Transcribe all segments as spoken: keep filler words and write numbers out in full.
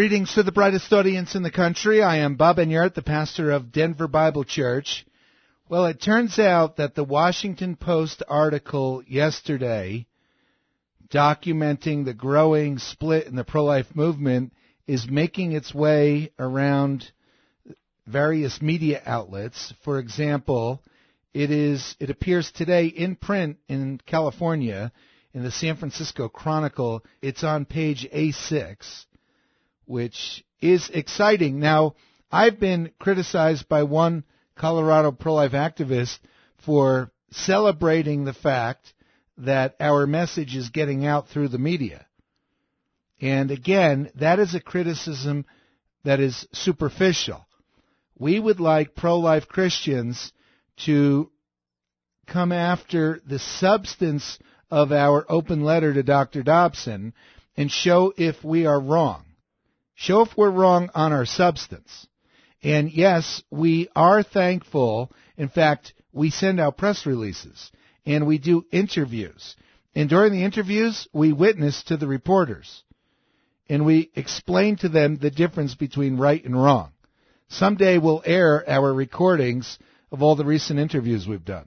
Greetings to the brightest audience in the country. I am Bob Enyart, the pastor of Denver Bible Church. Well, it turns out that the Washington Post article yesterday documenting the growing split in the pro-life movement is making its way around various media outlets. For example, it is it appears today in print in California in the San Francisco Chronicle. It's on page A six, which is exciting. Now, I've been criticized by one Colorado pro-life activist for celebrating the fact that our message is getting out through the media. And again, that is a criticism that is superficial. We would like pro-life Christians to come after the substance of our open letter to Doctor Dobson and show if we are wrong. Show if we're wrong on our substance. And yes, we are thankful. In fact, we send out press releases and we do interviews. And during the interviews, we witness to the reporters. And we explain to them the difference between right and wrong. Someday we'll air our recordings of all the recent interviews we've done.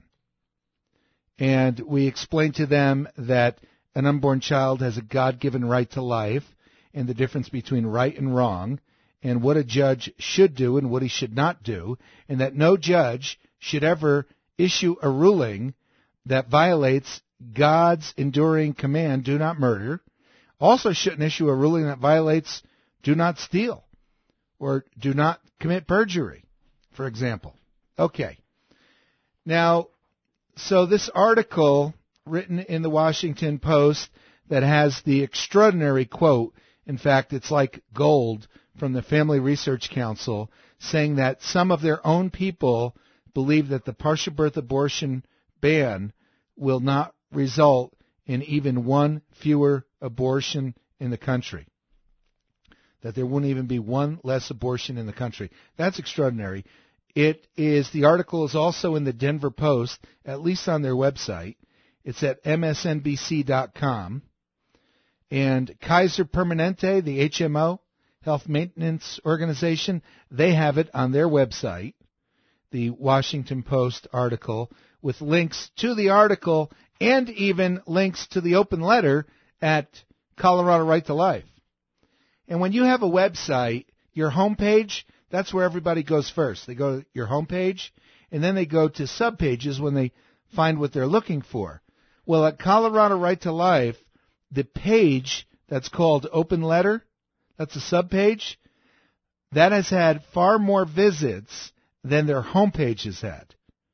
And we explain to them that an unborn child has a God-given right to life, and the difference between right and wrong, and what a judge should do and what he should not do, and that no judge should ever issue a ruling that violates God's enduring command, do not murder. Also shouldn't issue a ruling that violates do not steal or do not commit perjury, for example. Okay. Now, so this article written in the Washington Post that has the extraordinary quote, in fact, it's like gold, from the Family Research Council, saying that some of their own people believe that the partial birth abortion ban will not result in even one fewer abortion in the country. That there won't even be one less abortion in the country. That's extraordinary. It is, the article is also in the Denver Post, at least on their website. It's at M S N B C dot com. And Kaiser Permanente, the H M O, Health Maintenance Organization, they have it on their website, the Washington Post article, with links to the article and even links to the open letter at Colorado Right to Life. And when you have a website, your homepage, that's where everybody goes first. They go to your homepage, and then they go to subpages when they find what they're looking for. Well, at Colorado Right to Life, the page that's called Open Letter, that's a subpage, that has had far more visits than their homepage has had.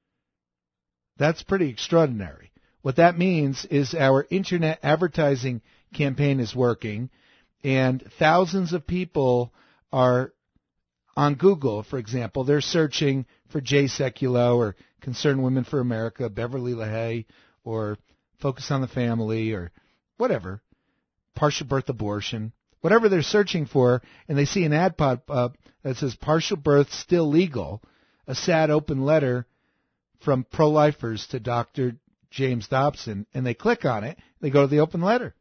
That's pretty extraordinary. What that means is our internet advertising campaign is working, and thousands of people are on Google, for example. They're searching for Jay Sekulow or Concerned Women for America, Beverly LaHaye, or Focus on the Family, or whatever, partial birth abortion, whatever they're searching for, and they see an ad pop up that says partial birth still legal, a sad open letter from pro-lifers to Doctor James Dobson, and they click on it, they go to the open letter.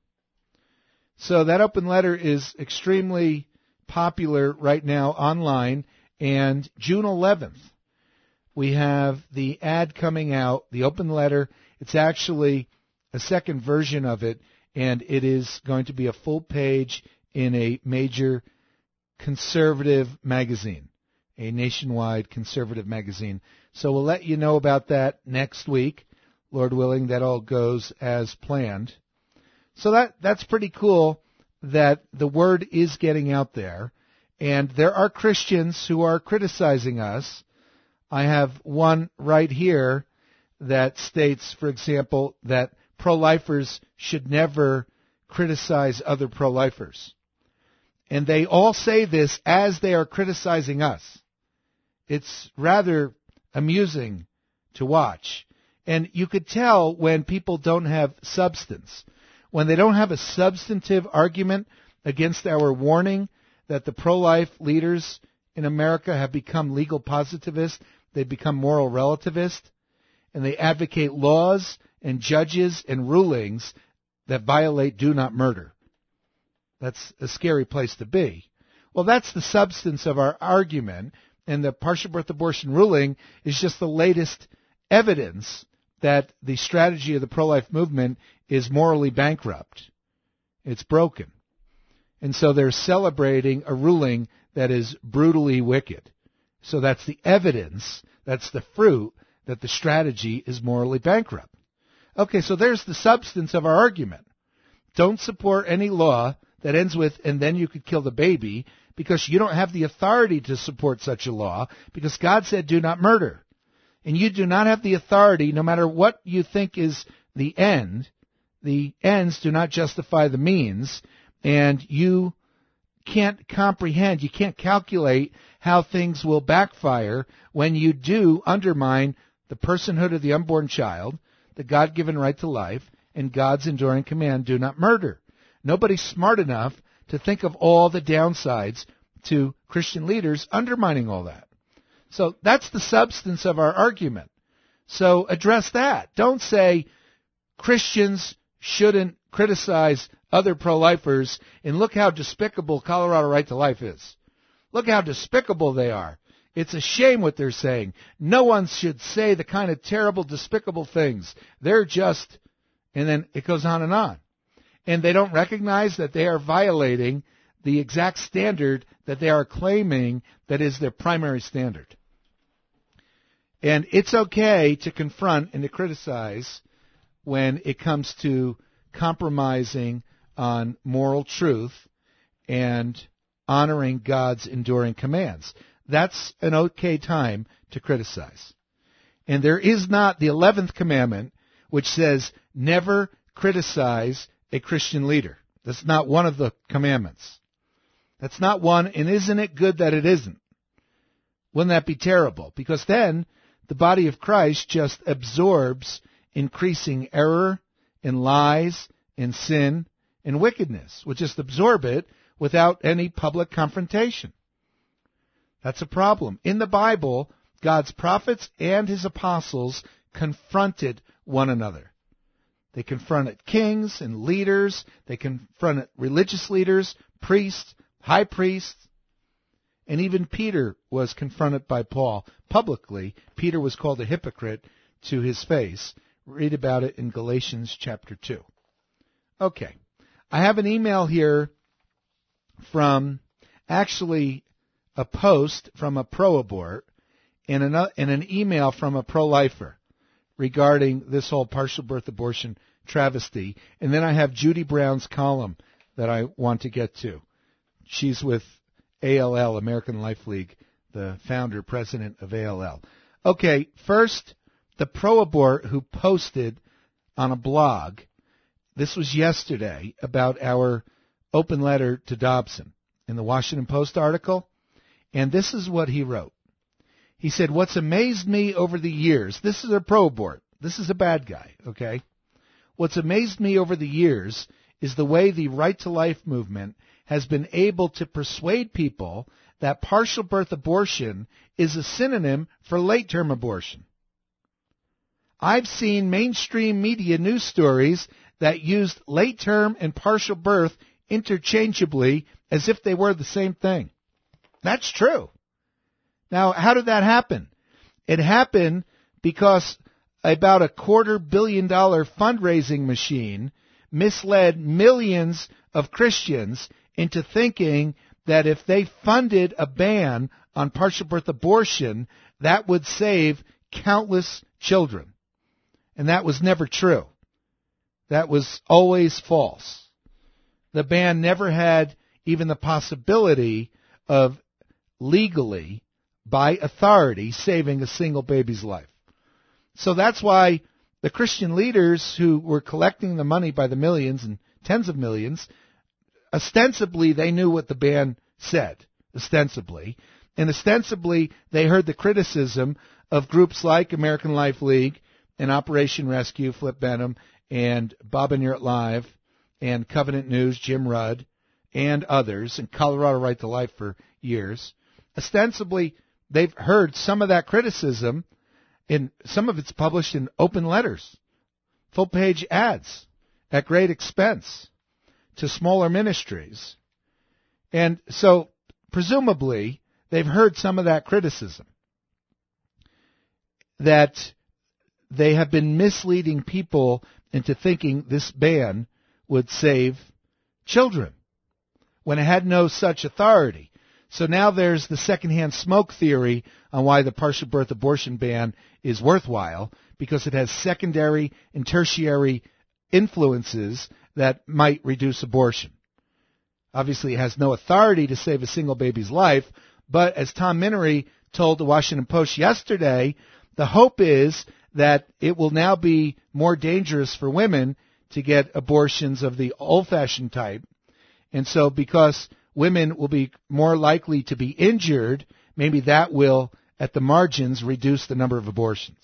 So that open letter is extremely popular right now online, and June eleventh, we have the ad coming out, the open letter. It's actually a second version of it, and it is going to be a full page in a major conservative magazine, a nationwide conservative magazine. So we'll let you know about that next week. Lord willing, that all goes as planned. So that that's pretty cool that the word is getting out there. And there are Christians who are criticizing us. I have one right here that states, for example, that pro-lifers should never criticize other pro-lifers. And they all say this as they are criticizing us. It's rather amusing to watch. And you could tell when people don't have substance. When they don't have a substantive argument against our warning that the pro-life leaders in America have become legal positivists, they've become moral relativists, and they advocate laws and judges and rulings that violate do not murder. That's a scary place to be. Well, that's the substance of our argument, and the partial birth abortion ruling is just the latest evidence that the strategy of the pro-life movement is morally bankrupt. It's broken. And so they're celebrating a ruling that is brutally wicked. So that's the evidence, that's the fruit, that the strategy is morally bankrupt. Okay, so there's the substance of our argument. Don't support any law that ends with, and then you could kill the baby, because you don't have the authority to support such a law, because God said do not murder. And you do not have the authority, no matter what you think is the end, the ends do not justify the means, and you can't comprehend, you can't calculate how things will backfire when you do undermine the personhood of the unborn child, the God-given right to life, and God's enduring command, do not murder. Nobody's smart enough to think of all the downsides to Christian leaders undermining all that. So that's the substance of our argument. So address that. Don't say Christians shouldn't criticize other pro-lifers, and look how despicable Colorado Right to Life is. Look how despicable they are. It's a shame what they're saying. No one should say the kind of terrible, despicable things. They're just, and then it goes on and on. And they don't recognize that they are violating the exact standard that they are claiming that is their primary standard. And it's okay to confront and to criticize when it comes to compromising on moral truth and honoring God's enduring commands. That's an okay time to criticize. And there is not the eleventh commandment, which says never criticize a Christian leader. That's not one of the commandments. That's not one, and isn't it good that it isn't? Wouldn't that be terrible? Because then the body of Christ just absorbs increasing error and lies and sin and wickedness. We'll just absorb it without any public confrontation. That's a problem. In the Bible, God's prophets and his apostles confronted one another. They confronted kings and leaders. They confronted religious leaders, priests, high priests. And even Peter was confronted by Paul publicly. Peter was called a hypocrite to his face. Read about it in Galatians chapter two. Okay. I have an email here from actually a post from a pro-abort and an, and an email from a pro-lifer regarding this whole partial birth abortion travesty. And then I have Judy Brown's column that I want to get to. She's with A L L, American Life League, the founder, president of A L L. Okay, first, the pro-abort who posted on a blog, this was yesterday, about our open letter to Dobson in the Washington Post article, and this is what he wrote. He said, what's amazed me over the years, this is a pro-abort, this is a bad guy, okay? What's amazed me over the years is the way the Right to Life movement has been able to persuade people that partial birth abortion is a synonym for late-term abortion. I've seen mainstream media news stories that used late-term and partial birth interchangeably as if they were the same thing. That's true. Now, how did that happen? It happened because about a quarter billion dollar fundraising machine misled millions of Christians into thinking that if they funded a ban on partial birth abortion, that would save countless children. And that was never true. That was always false. The ban never had even the possibility of legally, by authority, saving a single baby's life. So that's why the Christian leaders who were collecting the money by the millions and tens of millions, ostensibly they knew what the ban said, ostensibly. And ostensibly they heard the criticism of groups like American Life League and Operation Rescue, Flip Benham, and Bob and Yurt Live, and Covenant News, Jim Rudd, and others, and Colorado Right to Life for years. Ostensibly, they've heard some of that criticism, and some of it's published in open letters, full-page ads at great expense to smaller ministries. And so presumably, they've heard some of that criticism, that they have been misleading people into thinking this ban would save children when it had no such authority. So now there's the secondhand smoke theory on why the partial birth abortion ban is worthwhile, because it has secondary and tertiary influences that might reduce abortion. Obviously, it has no authority to save a single baby's life, but as Tom Minery told the Washington Post yesterday, the hope is that it will now be more dangerous for women to get abortions of the old-fashioned type. And so because women will be more likely to be injured, maybe that will, at the margins, reduce the number of abortions.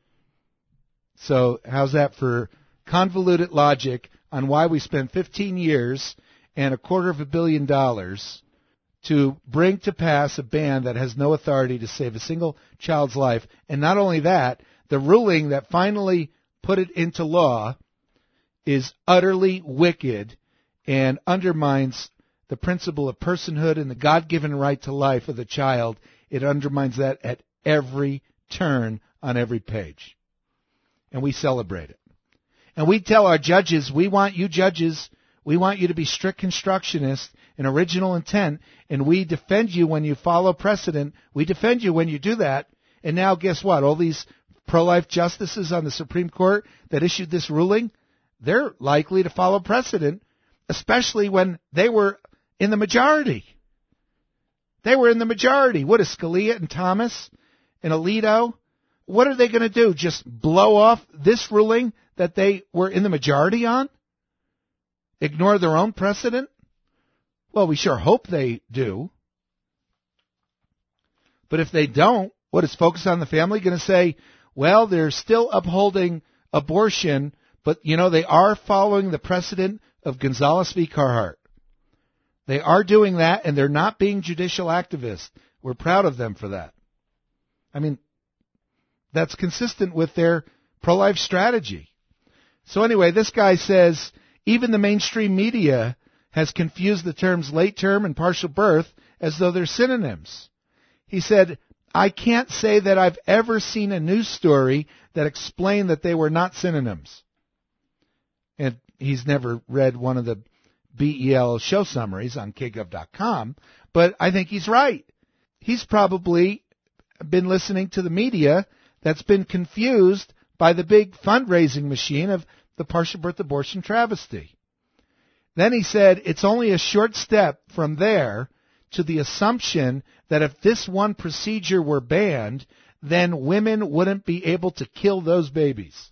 So how's that for convoluted logic on why we spent fifteen years and a quarter of a billion dollars to bring to pass a ban that has no authority to save a single child's life? And not only that, the ruling that finally put it into law is utterly wicked and undermines the principle of personhood and the God-given right to life of the child. It undermines that at every turn on every page. And we celebrate it. And we tell our judges, we want you judges, we want you to be strict constructionists in original intent, and we defend you when you follow precedent. We defend you when you do that. And now guess what? All these pro-life justices on the Supreme Court that issued this ruling, they're likely to follow precedent, especially when they were in the majority. They were in the majority. What is Scalia and Thomas and Alito? What are they going to do? Just blow off this ruling that they were in the majority on? Ignore their own precedent? Well, we sure hope they do. But if they don't, what is Focus on the Family going to say? Well, they're still upholding abortion, but, you know, they are following the precedent of Gonzales v. Carhart. They are doing that, and they're not being judicial activists. We're proud of them for that. I mean, that's consistent with their pro-life strategy. So anyway, this guy says, even the mainstream media has confused the terms late term and partial birth as though they're synonyms. He said, I can't say that I've ever seen a news story that explained that they were not synonyms. And he's never read one of the B E L show summaries on K Gov dot com, but I think he's right. He's probably been listening to the media that's been confused by the big fundraising machine of the partial birth abortion travesty. Then he said it's only a short step from there to the assumption that if this one procedure were banned, then women wouldn't be able to kill those babies.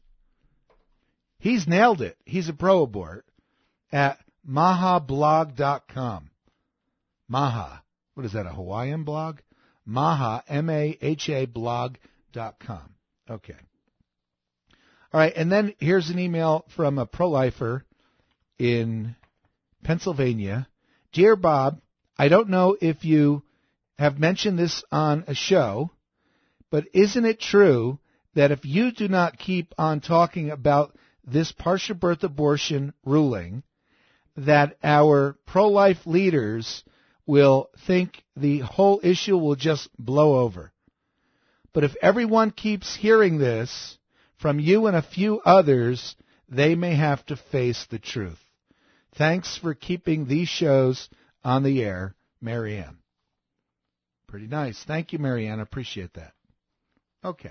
He's nailed it. He's a pro-abort at maha blog dot com. Maha. What is that, a Hawaiian blog? Maha, M A H A blog dot com. Okay. All right, and then here's an email from a pro-lifer in Pennsylvania. Dear Bob, I don't know if you have mentioned this on a show, but isn't it true that if you do not keep on talking about this partial birth abortion ruling, that our pro-life leaders will think the whole issue will just blow over? But if everyone keeps hearing this from you and a few others, they may have to face the truth. Thanks for keeping these shows on the air, Marianne. Pretty nice. Thank you, Marianne. I appreciate that. Okay.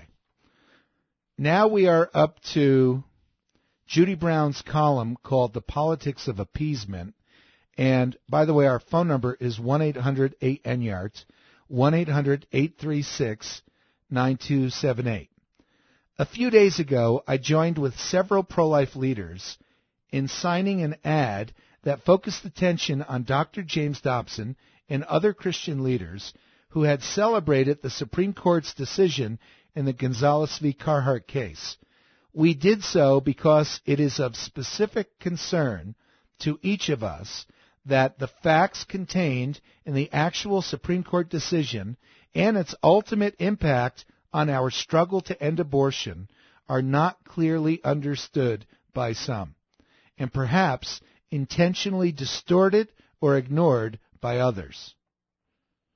Now we are up to Judy Brown's column called The Politics of Appeasement. And, by the way, our phone number is one eight hundred eight N Y A R T, one eight hundred eight three six nine two seven eight. A few days ago, I joined with several pro-life leaders in signing an ad that focused attention on Doctor James Dobson and other Christian leaders who had celebrated the Supreme Court's decision in the Gonzales v. Carhart case. We did so because it is of specific concern to each of us that the facts contained in the actual Supreme Court decision and its ultimate impact on our struggle to end abortion are not clearly understood by some, and perhaps intentionally distorted or ignored by others.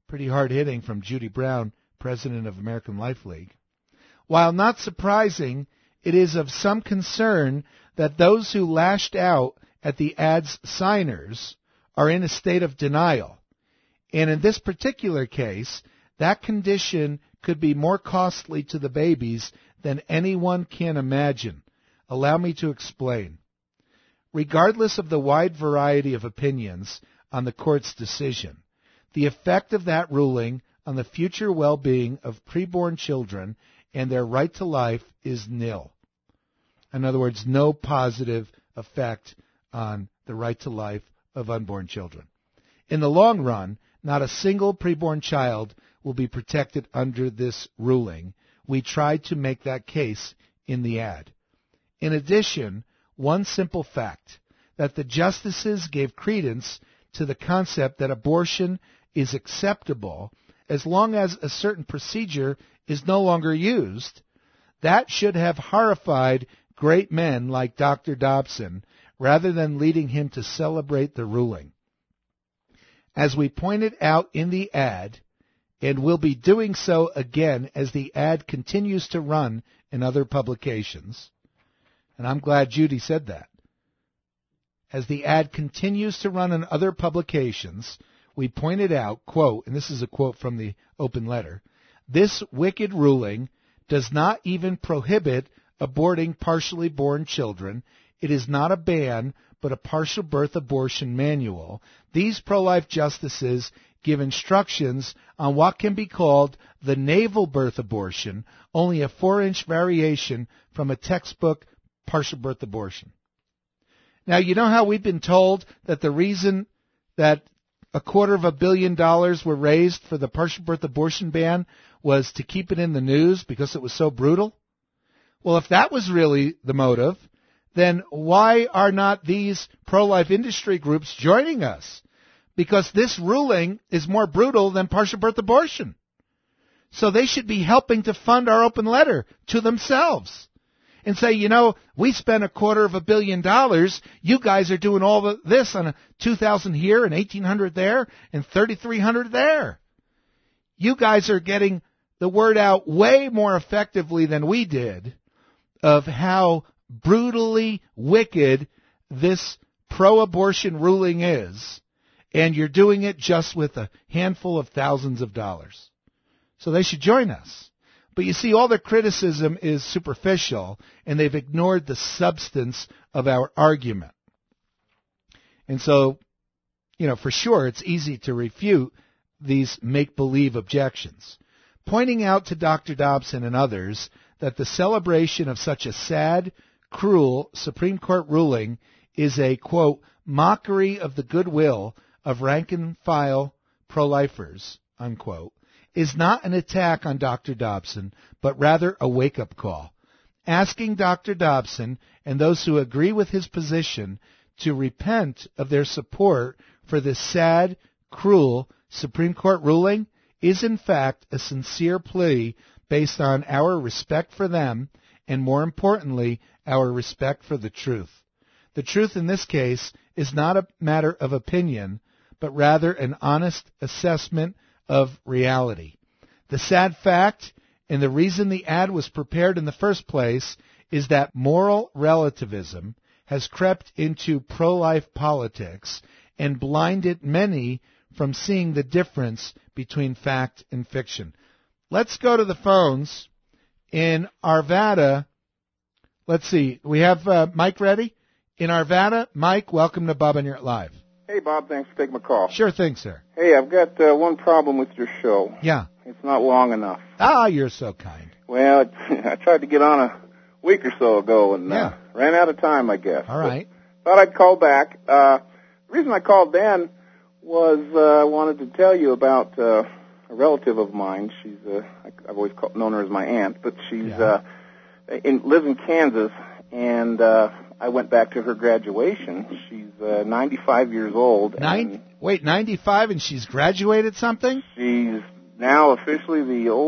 Pretty hard hitting from Judy Brown, president of American Life League. While not surprising, it is of some concern that those who lashed out at the ad's signers are in a state of denial. And in this particular case, that condition could be more costly to the babies than anyone can imagine. Allow me to explain. Regardless of the wide variety of opinions on the court's decision, the effect of that ruling on the future well-being of preborn children and their right to life is nil. In other words, no positive effect on the right to life of unborn children. In the long run, not a single preborn child will be protected under this ruling. We tried to make that case in the ad. In addition, one simple fact, that the justices gave credence to the concept that abortion is acceptable as long as a certain procedure is no longer used, that should have horrified great men like Doctor Dobson, rather than leading him to celebrate the ruling. As we pointed out in the ad, and will be doing so again as the ad continues to run in other publications, and I'm glad Judy said that. As the ad continues to run in other publications, we pointed out, quote, and this is a quote from the open letter, this wicked ruling does not even prohibit aborting partially born children. It is not a ban, but a partial birth abortion manual. These pro-life justices give instructions on what can be called the naval birth abortion, only a four-inch variation from a textbook partial birth abortion. Now, you know how we've been told that the reason that a quarter of a billion dollars were raised for the partial birth abortion ban was to keep it in the news because it was so brutal? Well, if that was really the motive, then why are not these pro-life industry groups joining us? Because this ruling is more brutal than partial birth abortion. So they should be helping to fund our open letter to themselves and say, you know, we spent a quarter of a billion dollars. You guys are doing all of this on a two thousand here and eighteen hundred there and thirty-three hundred there. You guys are getting the word out way more effectively than we did of how brutally wicked this pro-abortion ruling is, and you're doing it just with a handful of thousands of dollars. So they should join us. But you see, all the criticism is superficial, and they've ignored the substance of our argument. And so, you know, for sure, it's easy to refute these make-believe objections. Pointing out to Doctor Dobson and others that the celebration of such a sad, cruel Supreme Court ruling is a, quote, mockery of the goodwill of rank-and-file pro-lifers, unquote, is not an attack on Doctor Dobson, but rather a wake-up call, asking Doctor Dobson and those who agree with his position to repent of their support for this sad, cruel Supreme Court ruling is in fact a sincere plea based on our respect for them and, more importantly, our respect for the truth. The truth in this case is not a matter of opinion, but rather an honest assessment of reality. The sad fact, and the reason the ad was prepared in the first place, is that moral relativism has crept into pro-life politics and blinded many from seeing the difference between fact and fiction. Let's go to the phones. In Arvada, let's see, we have uh, Mike ready? In Arvada, Mike, welcome to Bob and You're Live. Hey, Bob, thanks for taking my call. Sure thing, sir. Hey, I've got uh, one problem with your show. Yeah. It's not long enough. Ah, you're so kind. Well, it, I tried to get on a week or so ago and yeah. uh, ran out of time, I guess. All right. But thought I'd call back. Uh, the reason I called then was uh, I wanted to tell you about uh, a relative of mine. She's uh, I've always called, known her as my aunt, but she's yeah. uh, in, lives in Kansas, and uh, I went back to her graduation. She's uh, ninety-five years old. Nine, wait, ninety-five and she's graduated something? She's now officially the oldest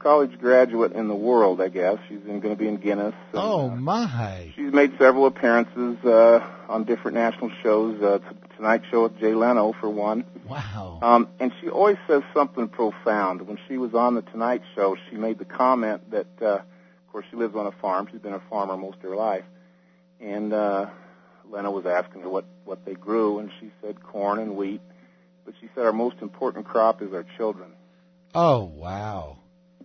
college graduate in the world, I guess. She's going to be in Guinness. And, oh, uh, my. She's made several appearances uh, on different national shows. Uh, Tonight Show with Jay Leno, for one. Wow. Um, and she always says something profound. When she was on the Tonight Show, she made the comment that, uh, of course, she lives on a farm. She's been a farmer most of her life. And uh, Leno was asking her what, what they grew, and she said corn and wheat. But she said our most important crop is our children. Oh, wow.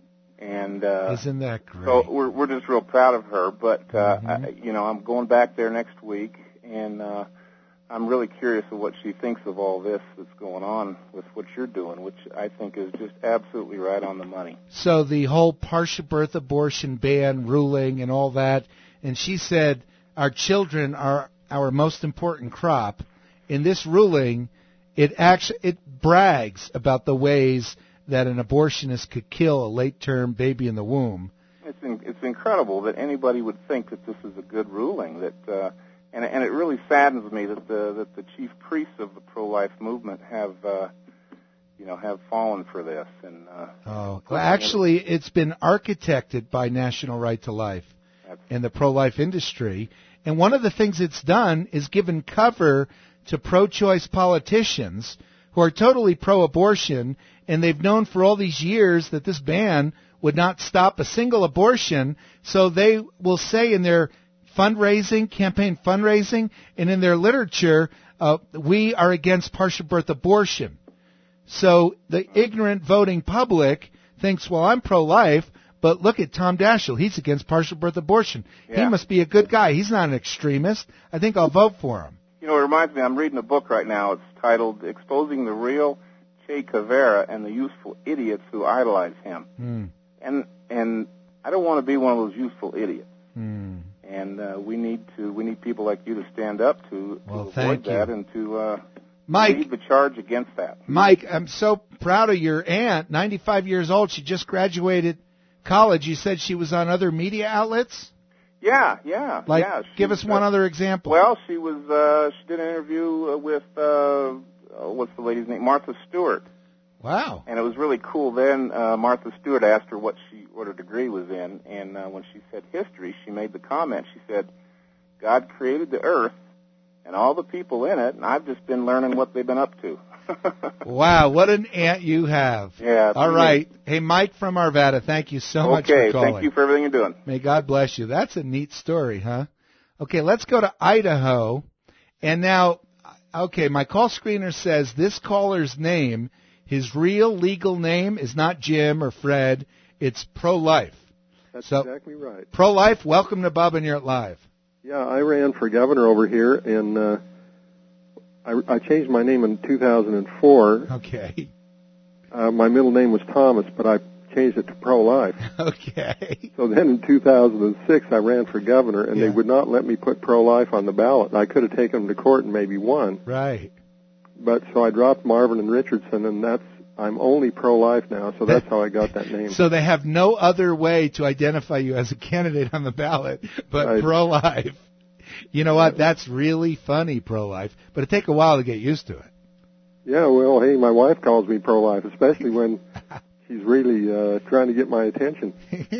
And uh, isn't that great? So we're we're just real proud of her. But uh, mm-hmm. I, you know, I'm going back there next week, and uh, I'm really curious of what she thinks of all this that's going on with what you're doing, which I think is just absolutely right on the money. So the whole partial birth abortion ban ruling and all that, and she said our children are our most important crop. In this ruling, it actually it brags about the ways that an abortionist could kill a late-term baby in the womb. It's in, it's incredible that anybody would think that this is a good ruling. That uh, and and it really saddens me that the that the chief priests of the pro-life movement have uh, you know have fallen for this. And uh, oh, well, actually, it's been architected by National Right to Life and the pro-life industry. And one of the things it's done is given cover to pro-choice politicians who are totally pro-abortion, and they've known for all these years that this ban would not stop a single abortion, so they will say in their fundraising, campaign fundraising, and in their literature, uh, we are against partial birth abortion. So the ignorant voting public thinks, well, I'm pro-life, but look at Tom Daschle. He's against partial birth abortion. Yeah. He must be a good guy. He's not an extremist. I think I'll vote for him. You know, it reminds me, I'm reading a book right now. It's titled Exposing the Real Che Guevara and the Useful Idiots Who Idolize Him. Mm. And and I don't want to be one of those useful idiots. Mm. And uh, we need to we need people like you to stand up to, well, to avoid that you. and to uh, Mike, lead the charge against that. Mike, I'm so proud of your aunt, ninety-five years old. She just graduated college. You said she was on other media outlets? Yeah, yeah, like, yeah. Give us one uh, other example. Well, she was. Uh, she did an interview with uh, what's the lady's name? Martha Stewart. Wow. And it was really cool. Then uh, Martha Stewart asked her what she what her degree was in, and uh, when she said history, she made the comment. She said, "God created the earth and all the people in it, and I've just been learning what they've been up to." Wow, what an aunt you have. Yeah. All right. Neat. Hey, Mike from Arvada, thank you so okay, much for calling. Okay, thank you for everything you're doing. May God bless you. That's a neat story, huh? Okay, let's go to Idaho. And now, okay, my call screener says this caller's name, his real legal name is not Jim or Fred, it's Pro-Life. That's so, exactly right. Pro-Life, welcome to Bob and You're Live. Yeah, I ran for governor over here, and uh, I, I changed my name in two thousand four. Okay. Uh, my middle name was Thomas, but I changed it to Pro-Life. Okay. So then in two thousand six, I ran for governor, and yeah. they would not let me put Pro-Life on the ballot. I could have taken them to court and maybe won. Right. But so I dropped Marvin and Richardson, and that's I'm only Pro-Life now, so that's how I got that name. So they have no other way to identify you as a candidate on the ballot but right. Pro-Life. You know what? That's really funny, Pro-Life, but it'd take a while to get used to it. Yeah, well, hey, my wife calls me Pro-Life, especially when she's really uh, trying to get my attention.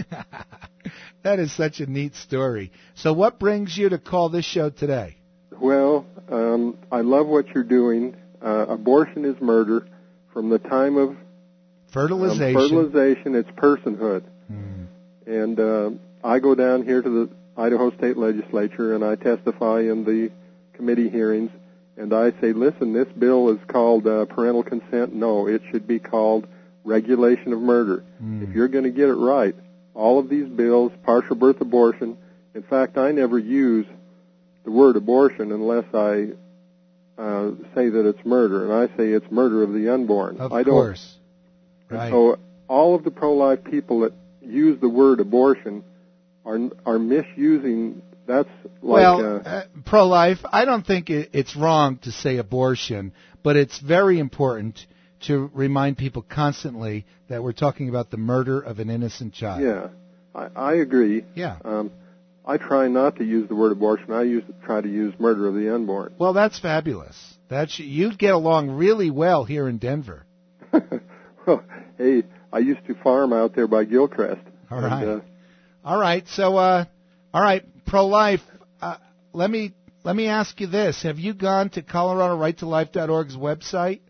That is such a neat story. So what brings you to call this show today? Well, um, I love what you're doing. Uh, abortion is murder. From the time of fertilization, um, fertilization it's personhood. Mm. And uh, I go down here to the Idaho State Legislature, and I testify in the committee hearings, and I say, listen, this bill is called uh, parental consent. No, it should be called regulation of murder. Mm. If you're going to get it right, all of these bills, partial birth abortion, in fact, I never use the word abortion unless I uh, say that it's murder, and I say it's murder of the unborn. Of I don't, course. Right. So all of the pro-life people that use the word abortion are are misusing. That's like well, uh, uh, pro-life. I don't think it, it's wrong to say abortion, but it's very important to remind people constantly that we're talking about the murder of an innocent child. Yeah, I, I agree. Yeah. Um, I try not to use the word abortion. I use try to use murder of the unborn. Well, that's fabulous. That's you'd get along really well here in Denver. Well, hey, I used to farm out there by Gilcrest. All right. And, uh, all right. So, uh, all right, pro-life. Uh, let me let me ask you this: have you gone to Colorado Right to Life dot org's website?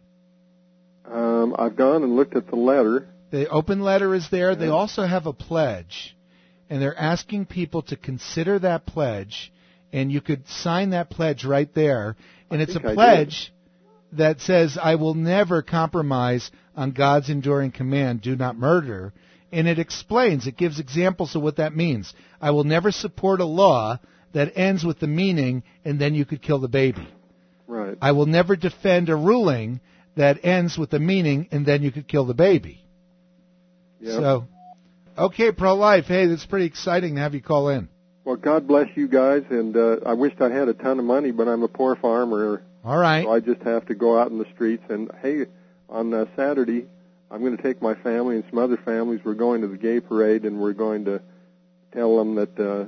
Um, I've gone and looked at the letter. The open letter is there. They also have a pledge, and they're asking people to consider that pledge, and you could sign that pledge right there. And I it's a think I pledge that says, I will never compromise on God's enduring command, do not murder. And it explains, it gives examples of what that means. I will never support a law that ends with the meaning, and then you could kill the baby. Right. I will never defend a ruling that ends with the meaning, and then you could kill the baby. Yep. So, okay, pro-life. Hey, that's pretty exciting to have you call in. Well, God bless you guys, and uh, I wished I had a ton of money, but I'm a poor farmer. All right. So I just have to go out in the streets. And, hey, on uh, Saturday, I'm going to take my family and some other families. We're going to the gay parade, and we're going to tell them that uh,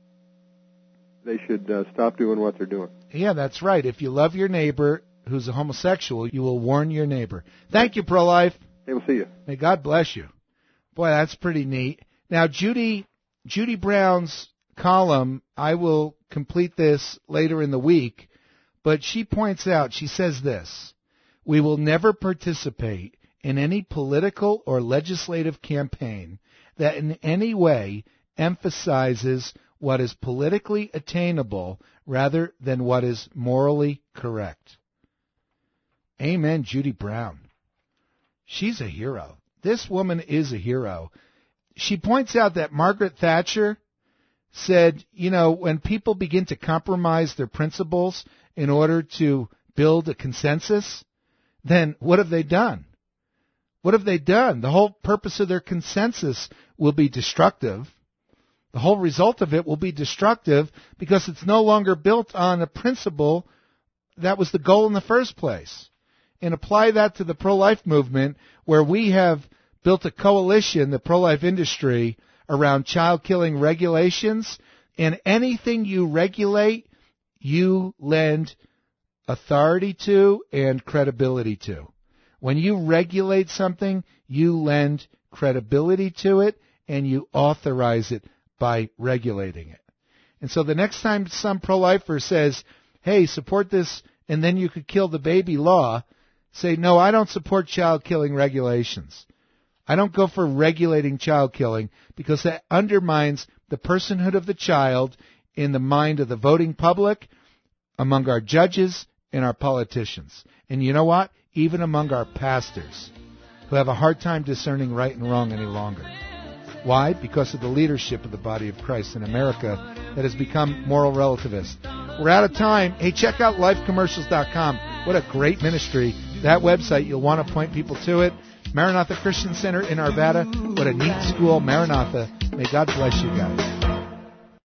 they should uh, stop doing what they're doing. Yeah, that's right. If you love your neighbor who's a homosexual, you will warn your neighbor. Thank you, pro-life. Hey, we'll see you. May God bless you. Boy, that's pretty neat. Now, Judy, Judy Brown's column, I will complete this later in the week, but she points out, she says this: we will never participate in any political or legislative campaign that in any way emphasizes what is politically attainable rather than what is morally correct. Amen, Judy Brown. She's a hero. This woman is a hero. She points out that Margaret Thatcher said, you know, when people begin to compromise their principles in order to build a consensus, then what have they done? What have they done? The whole purpose of their consensus will be destructive. The whole result of it will be destructive because it's no longer built on a principle that was the goal in the first place. And apply that to the pro-life movement, where we have built a coalition, the pro-life industry, around child-killing regulations. And anything you regulate, you lend authority to and credibility to. When you regulate something, you lend credibility to it, and you authorize it by regulating it. And so the next time some pro-lifer says, hey, support this, and then you could kill the baby law, say, no, I don't support child-killing regulations. I don't go for regulating child killing because that undermines the personhood of the child in the mind of the voting public, among our judges and our politicians. And you know what? Even among our pastors, who have a hard time discerning right and wrong any longer. Why? Because of the leadership of the body of Christ in America that has become moral relativist. We're out of time. Hey, check out life commercials dot com. What a great ministry. That website, you'll want to point people to it. Maranatha Christian Center in Arvada. What a neat school, Maranatha. May God bless you guys.